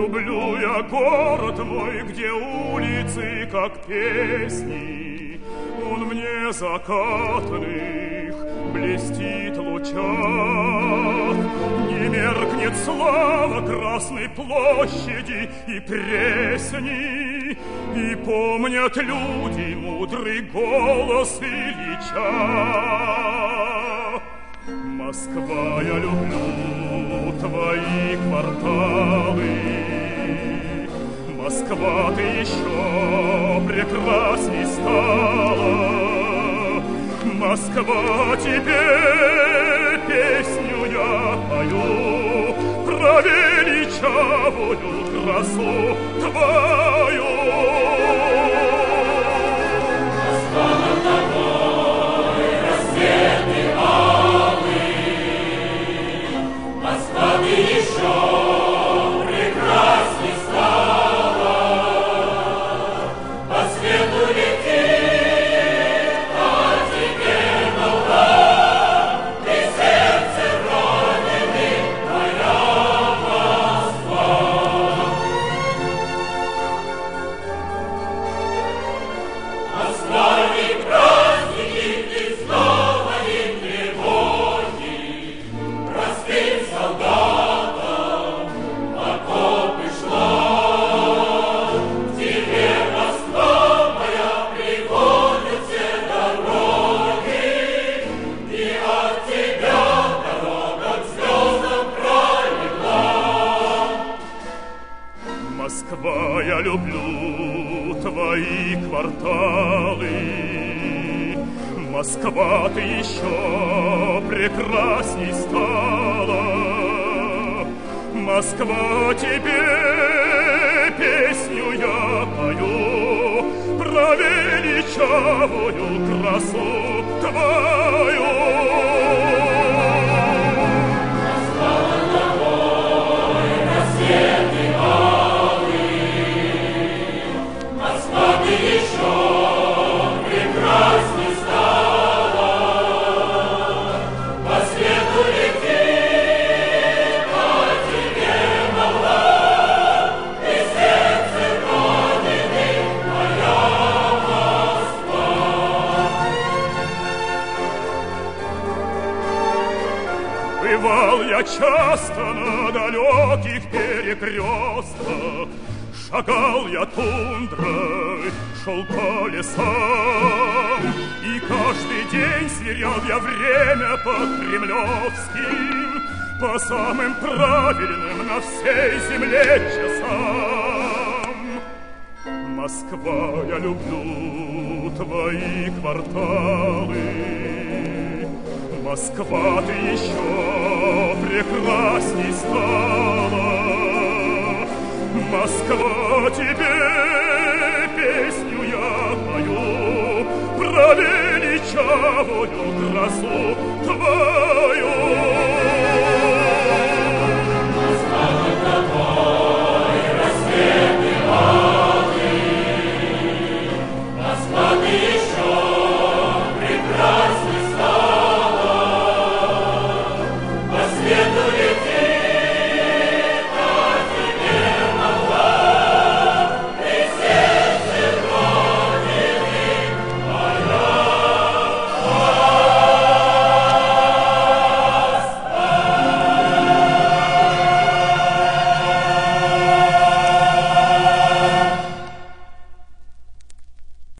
Люблю я город мой, где улицы, как песни. Он мне закатных блестит в лучах. Не меркнет слава Красной площади и Пресни, и помнят люди мудрый голос Ильича. Москва, я люблю твои кварталы. Москва, ты еще прекрасней стала. Москва, тебе песню я пою про величавую красу твою. Москва над тобой рассветный алый. Москва, ты еще прекрасней стала. По свету летит, а тебе молва. Ты сердце Родины, моя Москва. Москва, и праздники, и снова и тревоги. Простым солдатам окопы шла. К тебе, Москва моя, приводят все дороги, и от тебя дорога к звездам пролегла. Москва, я люблю твои кварталы. Москва, ты еще прекрасней стала. Москва, тебе песню я пою про величавую красу твою. Москва над тобой рассветный алый. Москва, ты еще прекрасней стала. По свету летит, а тебе молва. Ты сердце Родины, моя Москва. Бывал я часто на далеких перекрестках. Шагал я тундрой, шел по лесам, и каждый день сверял я время по кремлевским, по самым правильным на всей земле часам. Москва, я люблю твои кварталы. Москва, ты еще прекрасней стала.